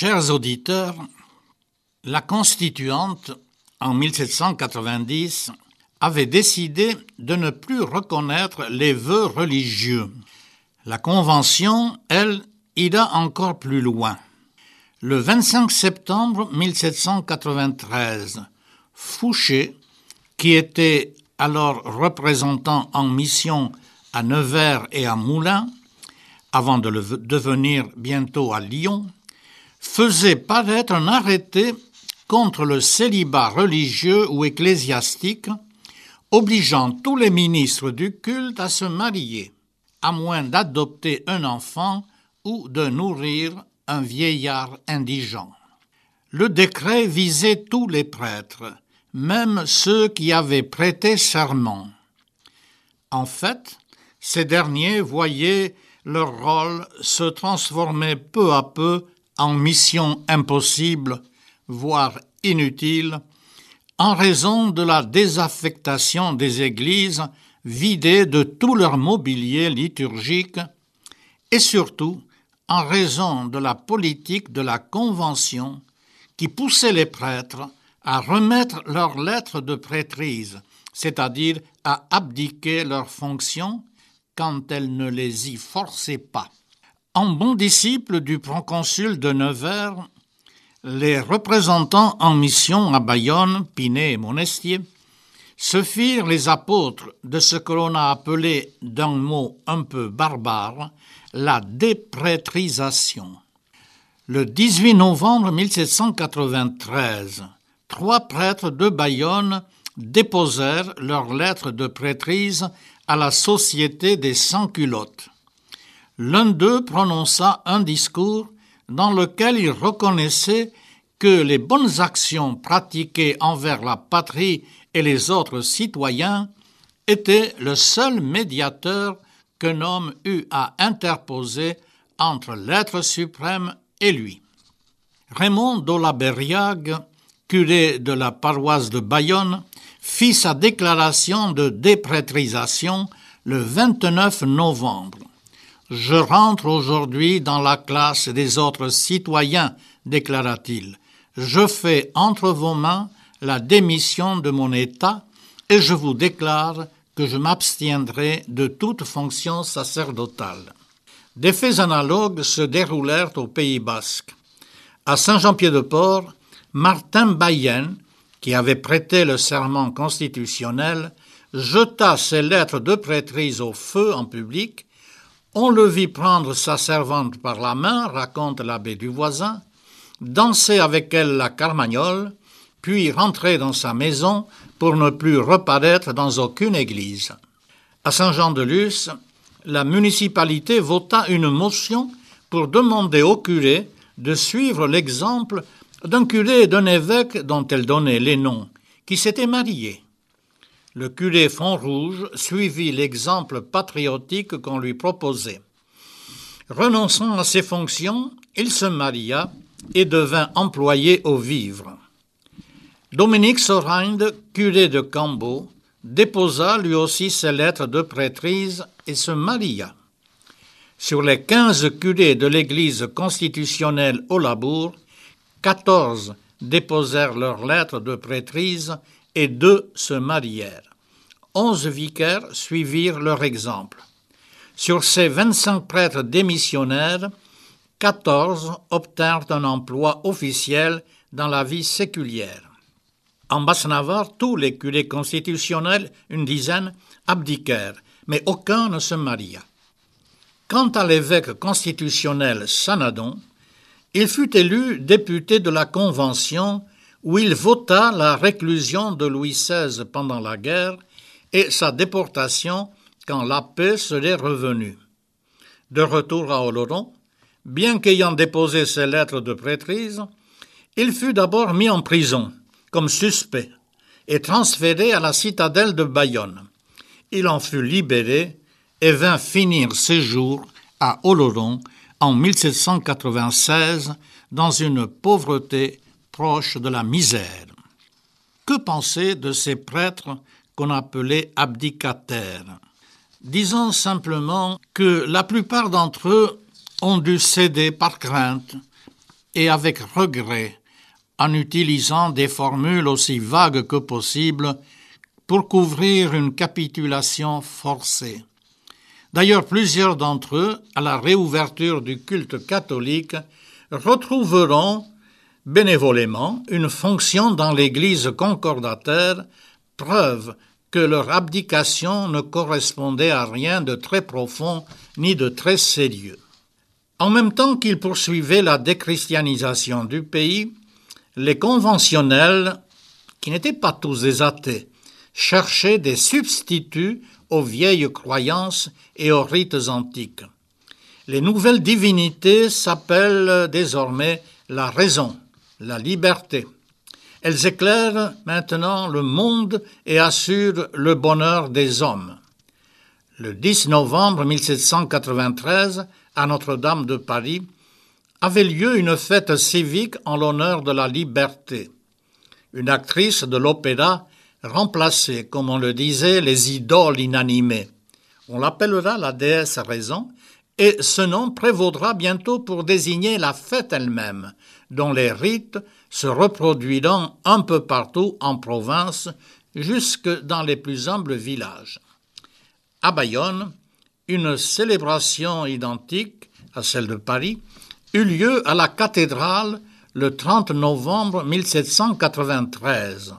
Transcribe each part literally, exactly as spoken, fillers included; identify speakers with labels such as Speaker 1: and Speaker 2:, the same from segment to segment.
Speaker 1: Chers auditeurs, la Constituante, en mille sept cent quatre-vingt-dix, avait décidé de ne plus reconnaître les vœux religieux. La Convention, elle, ira encore plus loin. Le vingt-cinq septembre mille sept cent quatre-vingt-treize, Fouché, qui était alors représentant en mission à Nevers et à Moulins, avant de le devenir bientôt à Lyon, faisait paraître un arrêté contre le célibat religieux ou ecclésiastique, obligeant tous les ministres du culte à se marier, à moins d'adopter un enfant ou de nourrir un vieillard indigent. Le décret visait tous les prêtres, même ceux qui avaient prêté serment. En fait, ces derniers voyaient leur rôle se transformer peu à peu en mission impossible, voire inutile, en raison de la désaffectation des églises vidées de tout leur mobilier liturgique et surtout en raison de la politique de la Convention qui poussait les prêtres à remettre leurs lettres de prêtrise, c'est-à-dire à abdiquer leurs fonctions quand elles ne les y forçaient pas. En bon disciple du proconsul de Nevers, les représentants en mission à Bayonne, Pinet et Monestier, se firent les apôtres de ce que l'on a appelé d'un mot un peu barbare, la déprêtrisation. Le dix-huit novembre mille sept cent quatre-vingt-treize, trois prêtres de Bayonne déposèrent leurs lettres de prêtrise à la Société des Sans-Culottes. L'un d'eux prononça un discours dans lequel il reconnaissait que les bonnes actions pratiquées envers la patrie et les autres citoyens étaient le seul médiateur qu'un homme eut à interposer entre l'être suprême et lui. Raymond d'Olaberiag, curé de la paroisse de Bayonne, fit sa déclaration de déprêtrisation le vingt-neuf novembre. « Je rentre aujourd'hui dans la classe des autres citoyens, déclara-t-il. Je fais entre vos mains la démission de mon État et je vous déclare que je m'abstiendrai de toute fonction sacerdotale. » Des faits analogues se déroulèrent au Pays basque. À Saint-Jean-Pied-de-Port, Martin Bayen, qui avait prêté le serment constitutionnel, jeta ses lettres de prêtrise au feu en public. On le vit prendre sa servante par la main, raconte l'abbé Duvoisin, danser avec elle la carmagnole, puis rentrer dans sa maison pour ne plus reparaître dans aucune église. À Saint-Jean-de-Luz, la municipalité vota une motion pour demander au curé de suivre l'exemple d'un curé et d'un évêque dont elle donnait les noms, qui s'étaient mariés. Le curé Fontrouge suivit l'exemple patriotique qu'on lui proposait. Renonçant à ses fonctions, il se maria et devint employé aux vivres. Dominique Sorinde, curé de Cambo, déposa lui aussi ses lettres de prêtrise et se maria. Sur les quinze curés de l'église constitutionnelle au Labour, quatorze déposèrent leurs lettres de prêtrise et deux se marièrent. Onze vicaires suivirent leur exemple. Sur ces vingt-cinq prêtres démissionnaires, quatorze obtinrent un emploi officiel dans la vie séculière. En Basse-Navarre, tous les curés constitutionnels, une dizaine, abdiquèrent, mais aucun ne se maria. Quant à l'évêque constitutionnel Sanadon, il fut élu député de la Convention où il vota la réclusion de Louis seize pendant la guerre et sa déportation quand la paix serait revenue. De retour à Oloron, bien qu'ayant déposé ses lettres de prêtrise, il fut d'abord mis en prison, comme suspect, et transféré à la citadelle de Bayonne. Il en fut libéré et vint finir ses jours à Oloron en mille sept cent quatre-vingt-seize dans une pauvreté proche de la misère. Que penser de ces prêtres qu'on appelait abdicataires? Disons simplement que la plupart d'entre eux ont dû céder par crainte et avec regret, en utilisant des formules aussi vagues que possible pour couvrir une capitulation forcée. D'ailleurs, plusieurs d'entre eux, à la réouverture du culte catholique, retrouveront bénévolement une fonction dans l'Église concordataire, preuve que leur abdication ne correspondait à rien de très profond ni de très sérieux. En même temps qu'ils poursuivaient la déchristianisation du pays, les conventionnels, qui n'étaient pas tous des athées, cherchaient des substituts aux vieilles croyances et aux rites antiques. Les nouvelles divinités s'appellent désormais la raison, la liberté. Elles éclairent maintenant le monde et assurent le bonheur des hommes. Le dix novembre mille sept cent quatre-vingt-treize, à Notre-Dame de Paris, avait lieu une fête civique en l'honneur de la liberté. Une actrice de l'opéra remplaçait, comme on le disait, les idoles inanimées. On l'appellera la déesse raison, et ce nom prévaudra bientôt pour désigner la fête elle-même, dont les rites se reproduiront un peu partout en province, jusque dans les plus humbles villages. À Bayonne, une célébration identique à celle de Paris eut lieu à la cathédrale le trente novembre mille sept cent quatre-vingt-treize.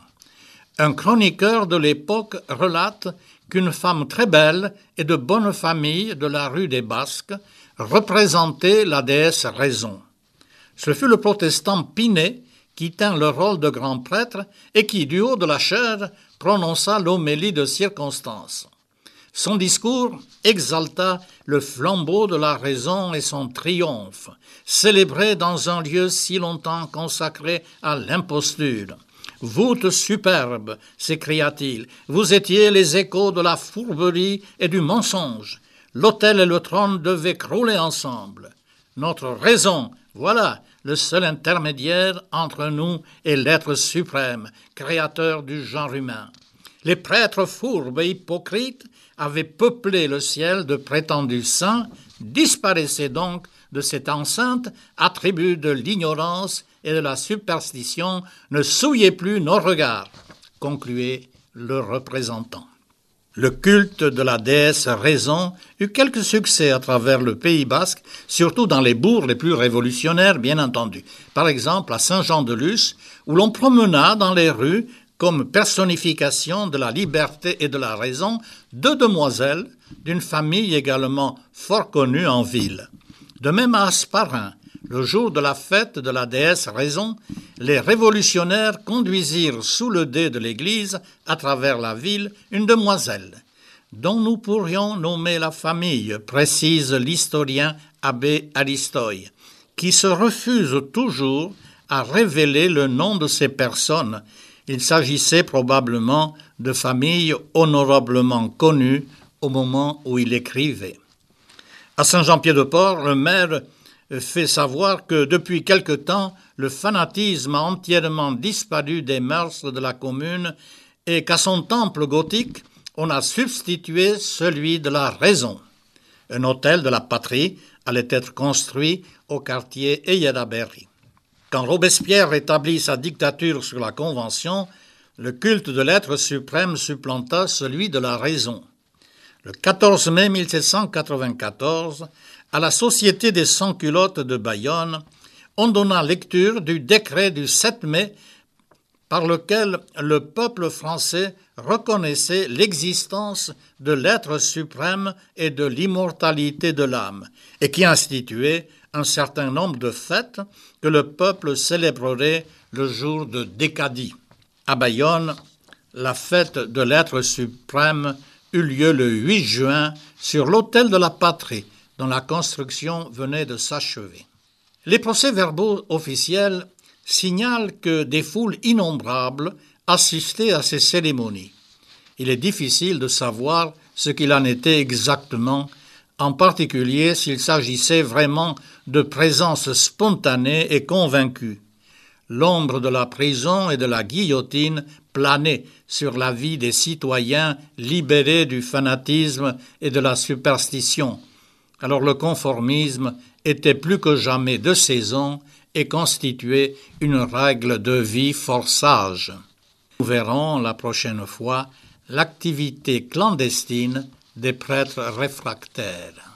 Speaker 1: Un chroniqueur de l'époque relate qu'une femme très belle et de bonne famille de la rue des Basques représentait la déesse Raison. Ce fut le protestant Pinet qui tint le rôle de grand prêtre et qui, du haut de la chaire, prononça l'homélie de circonstance. Son discours exalta le flambeau de la raison et son triomphe, célébré dans un lieu si longtemps consacré à l'imposture. « Voûte superbe !» s'écria-t-il, « vous étiez les échos de la fourberie et du mensonge. L'autel et le trône devaient crouler ensemble. Notre raison, voilà le seul intermédiaire entre nous et l'être suprême, créateur du genre humain. Les prêtres fourbes et hypocrites avaient peuplé le ciel de prétendus saints, disparaissaient donc de cette enceinte, attribut de l'ignorance et de la superstition, ne souillez plus nos regards, concluait le représentant. Le culte de la déesse Raison eut quelques succès à travers le Pays basque, surtout dans les bourgs les plus révolutionnaires, bien entendu. Par exemple, à Saint-Jean-de-Luz, où l'on promena dans les rues, comme personnification de la liberté et de la raison, deux demoiselles d'une famille également fort connue en ville. De même à Hasparren, le jour de la fête de la déesse Raison, les révolutionnaires conduisirent sous le dais de l'église, à travers la ville, une demoiselle, dont nous pourrions nommer la famille, précise l'historien abbé Aristoï, qui se refuse toujours à révéler le nom de ces personnes. Il s'agissait probablement de familles honorablement connues au moment où il écrivait. À Saint-Jean-Pied-de-Port, le maire fait savoir que depuis quelque temps, le fanatisme a entièrement disparu des mœurs de la commune et qu'à son temple gothique, on a substitué celui de la raison. Un hôtel de la patrie allait être construit au quartier Eyeraberry. Quand Robespierre rétablit sa dictature sur la Convention, le culte de l'être suprême supplanta celui de la raison. Le quatorze mai mille sept cent quatre-vingt-quatorze, à la Société des Sans-Culottes de Bayonne, on donna lecture du décret du sept mai par lequel le peuple français reconnaissait l'existence de l'être suprême et de l'immortalité de l'âme, et qui instituait un certain nombre de fêtes que le peuple célébrerait le jour de Décadie. À Bayonne, la fête de l'être suprême eut lieu le huit juin sur l'hôtel de la Patrie, dont la construction venait de s'achever. Les procès-verbaux officiels signalent que des foules innombrables assistaient à ces cérémonies. Il est difficile de savoir ce qu'il en était exactement, en particulier s'il s'agissait vraiment de présence spontanée et convaincue. L'ombre de la prison et de la guillotine planait sur la vie des citoyens libérés du fanatisme et de la superstition. Alors le conformisme était plus que jamais de saison et constituait une règle de vie fort sage. Nous verrons la prochaine fois l'activité clandestine des prêtres réfractaires.